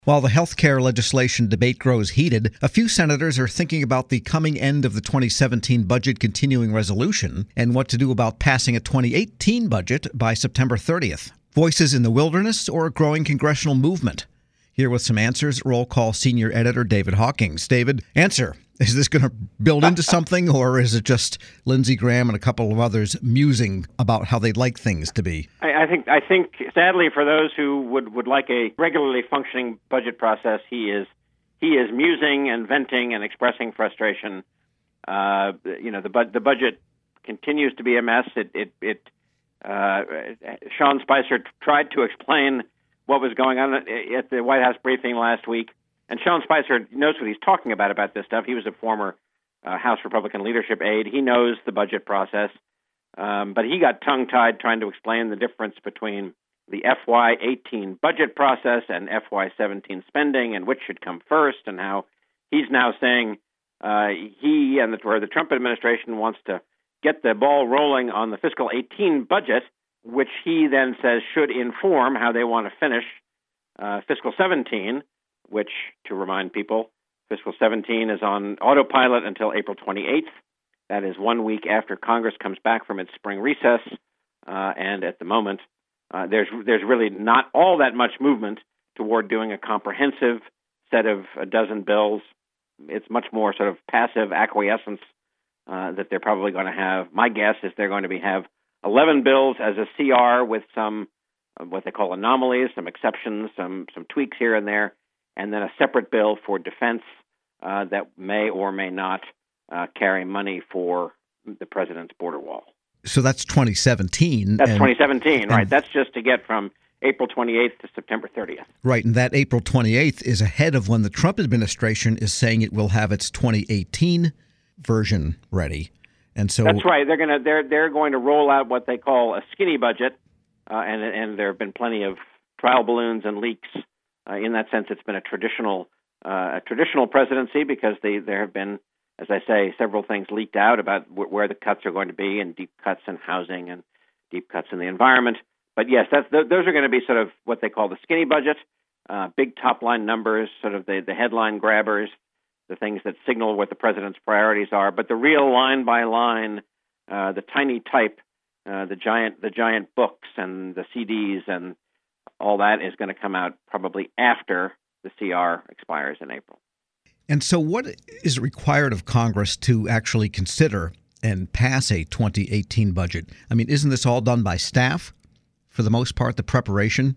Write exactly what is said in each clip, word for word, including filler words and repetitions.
While the health care legislation debate grows heated, a few senators are thinking about the coming end of the twenty seventeen budget continuing resolution and what to do about passing a twenty eighteen budget by September thirtieth. Voices in the wilderness or a growing congressional movement? Here with some answers, Roll Call senior editor David Hawkins. David, answer. Is this going to build into something, or is it just Lindsey Graham and a couple of others musing about how they'd like things to be? I, I think, I think, sadly, for those who would, would like a regularly functioning budget process, he is he is musing and venting and expressing frustration. Uh, you know, the bu- the budget continues to be a mess. It it, it uh, Sean Spicer t- tried to explain what was going on at the White House briefing last week. And Sean Spicer knows what he's talking about about this stuff. He was a former uh, House Republican leadership aide. He knows the budget process. Um, but he got tongue-tied trying to explain the difference between the F Y eighteen budget process and F Y seventeen spending and which should come first, and how he's now saying uh, he and the, or the Trump administration wants to get the ball rolling on the fiscal eighteen budget, which he then says should inform how they want to finish uh, fiscal seventeen, which, to remind people, fiscal seventeen is on autopilot until April twenty-eighth. That is one week after Congress comes back from its spring recess. Uh, and at the moment, uh, there's there's really not all that much movement toward doing a comprehensive set of a dozen bills. It's much more sort of passive acquiescence uh, that they're probably going to have. My guess is they're going to be have eleven bills as a C R with some uh, what they call anomalies, some exceptions, some some tweaks here and there, and then a separate bill for defense uh, that may or may not uh, carry money for the president's border wall. So that's twenty seventeen. That's and, twenty seventeen, and, right. That's just to get from April twenty-eighth to September thirtieth. Right, and that April twenty-eighth is ahead of when the Trump administration is saying it will have its twenty eighteen version ready. And so that's right. They're going to they're they're going to roll out what they call a skinny budget, uh, and and there have been plenty of trial balloons and leaks. Uh, in that sense, it's been a traditional uh, a traditional presidency because they, there have been, as I say, several things leaked out about w- where the cuts are going to be, and deep cuts in housing and deep cuts in the environment. But yes, that's, th- those are going to be sort of what they call the skinny budget, uh, big top-line numbers, sort of the, the headline grabbers, the things that signal what the president's priorities are. But the real line-by-line, uh, the tiny type, uh, the giant the giant books and the C Ds and all that is going to come out probably after the C R expires in April. And so what is required of Congress to actually consider and pass a twenty eighteen budget? I mean, isn't this all done by staff for the most part, the preparation?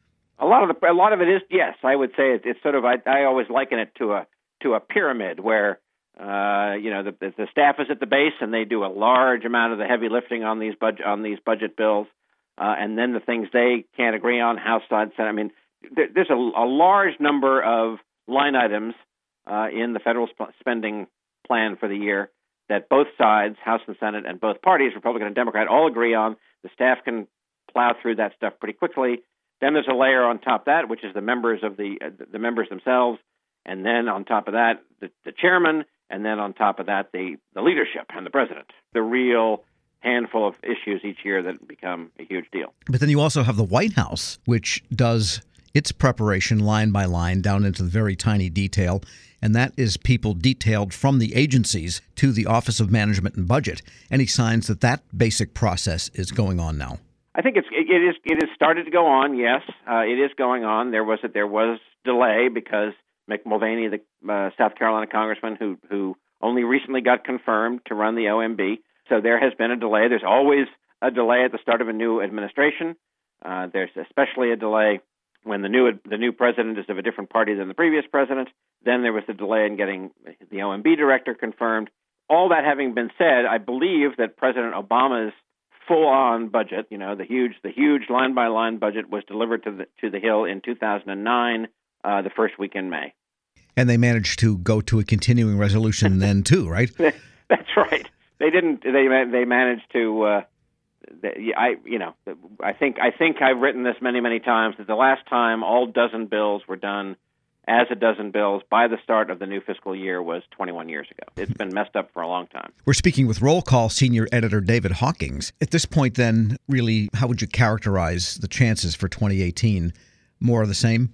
A lot of the, a lot of it is, yes. I would say it, it's sort of, I, I always liken it to a to a pyramid where, uh, you know, the, the staff is at the base and they do a large amount of the heavy lifting on these budget on these budget bills. Uh, and then the things they can't agree on, House side, Senate. I mean, there, there's a, a large number of line items uh, in the federal sp- spending plan for the year that both sides, House and Senate, and both parties, Republican and Democrat, all agree on. The staff can plow through that stuff pretty quickly. Then there's a layer on top of that, which is the members of the uh, the members themselves, and then on top of that, the, the chairman, and then on top of that, the the leadership and the president. The real handful of issues each year that become a huge deal. But then you also have the White House, which does its preparation line by line down into the very tiny detail, and that is people detailed from the agencies to the Office of Management and Budget. Any signs that that basic process is going on now? I think it's it is it has started to go on. Yes, uh, it is going on. There was a, there was delay because Mick Mulvaney, the uh, South Carolina congressman who who only recently got confirmed to run the O M B. So there has been a delay. There's always a delay at the start of a new administration. Uh, there's especially a delay when the new the new president is of a different party than the previous president. Then there was a delay in getting the O M B director confirmed. All that having been said, I believe that President Obama's full-on budget, you know, the huge the huge line-by-line budget, was delivered to the to the Hill in two thousand nine, uh, the first week in May. And they managed to go to a continuing resolution then too, right? That's right. They didn't. They they managed to. Uh, they, I you know I think I think I've written this many many times that the last time all dozen bills were done as a dozen bills by the start of the new fiscal year was twenty-one years ago. It's been messed up for a long time. We're speaking with Roll Call senior editor David Hawkins. At this point, then, really, how would you characterize the chances for twenty eighteen? More of the same?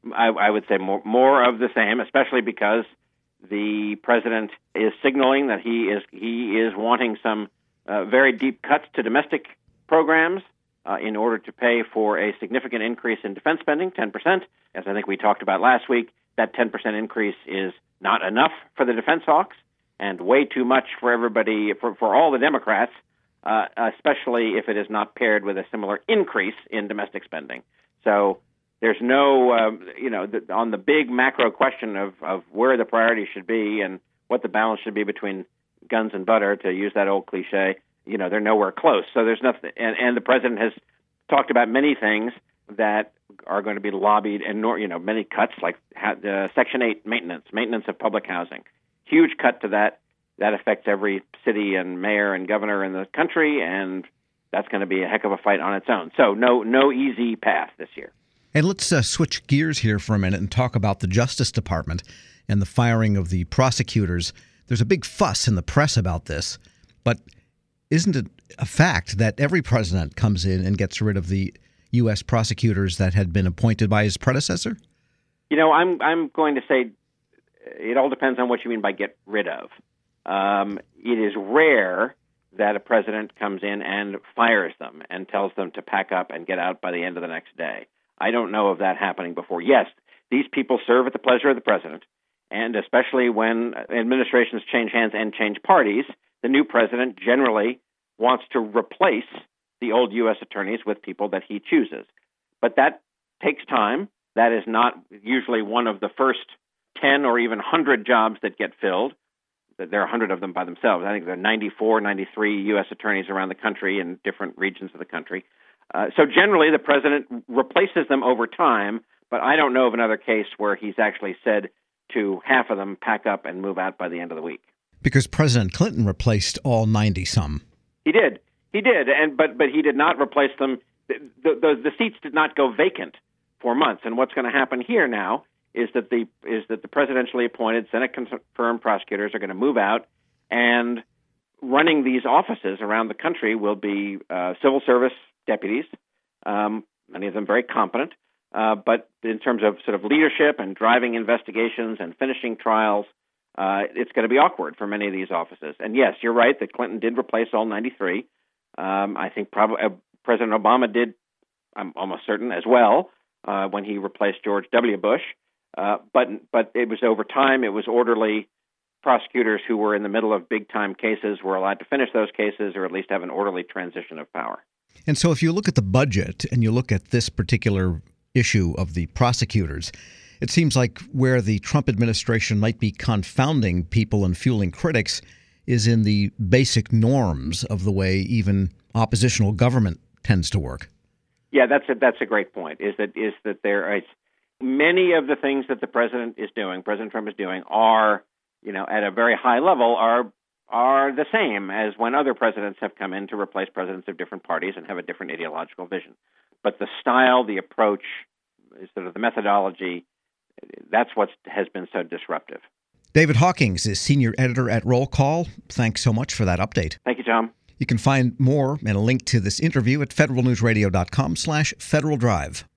I, I would say more more of the same, especially because the president is signaling that he is he is wanting some uh, very deep cuts to domestic programs uh, in order to pay for a significant increase in defense spending, ten percent. As I think we talked about last week, that ten percent increase is not enough for the defense hawks and way too much for everybody, for, for all the Democrats, uh, especially if it is not paired with a similar increase in domestic spending. So there's no, uh, you know, the, on the big macro question of, of where the priorities should be and what the balance should be between guns and butter, to use that old cliche, you know, they're nowhere close. So there's nothing, and, and the president has talked about many things that are going to be lobbied, and you know, many cuts like uh, Section eight maintenance, maintenance of public housing, huge cut to that. That affects every city and mayor and governor in the country, and that's going to be a heck of a fight on its own. So no, no easy path this year. And let's uh, switch gears here for a minute and talk about the Justice Department and the firing of the prosecutors. There's a big fuss in the press about this, but isn't it a fact that every president comes in and gets rid of the U S prosecutors that had been appointed by his predecessor? You know, I'm I'm going to say it all depends on what you mean by get rid of. Um, it is rare that a president comes in and fires them and tells them to pack up and get out by the end of the next day. I don't know of that happening before. Yes, these people serve at the pleasure of the president, and especially when administrations change hands and change parties, the new president generally wants to replace the old U S attorneys with people that he chooses. But that takes time. That is not usually one of the first ten or even one hundred jobs that get filled. There are one hundred of them by themselves. I think there are ninety-four, ninety-three U S attorneys around the country in different regions of the country. Uh, so generally, the president replaces them over time, but I don't know of another case where he's actually said to half of them, pack up and move out by the end of the week. Because President Clinton replaced all ninety-some. He did. He did, and but but he did not replace them. The, the, the seats did not go vacant for months. And what's going to happen here now is that the is that the presidentially appointed, Senate-confirmed prosecutors are going to move out, and running these offices around the country will be uh, civil service deputies, um, many of them very competent. Uh, but in terms of sort of leadership and driving investigations and finishing trials, uh, it's going to be awkward for many of these offices. And yes, you're right that Clinton did replace all ninety-three. Um, I think probably uh, President Obama did, I'm almost certain, as well, uh, when he replaced George W. Bush. Uh, but but it was over time. It was orderly. Prosecutors who were in the middle of big-time cases were allowed to finish those cases or at least have an orderly transition of power. And so if you look at the budget and you look at this particular issue of the prosecutors, it seems like where the Trump administration might be confounding people and fueling critics is in the basic norms of the way even oppositional government tends to work. Yeah, that's a, that's a great point, is that is that there is many of the things that the president is doing, President Trump is doing, are, you know, at a very high level, are are the same as when other presidents have come in to replace presidents of different parties and have a different ideological vision. But the style, the approach, sort of the methodology, that's what has been so disruptive. David Hawkins is senior editor at Roll Call. Thanks so much for that update. Thank you, Tom. You can find more and a link to this interview at federal news radio dot com slash Federal Drive.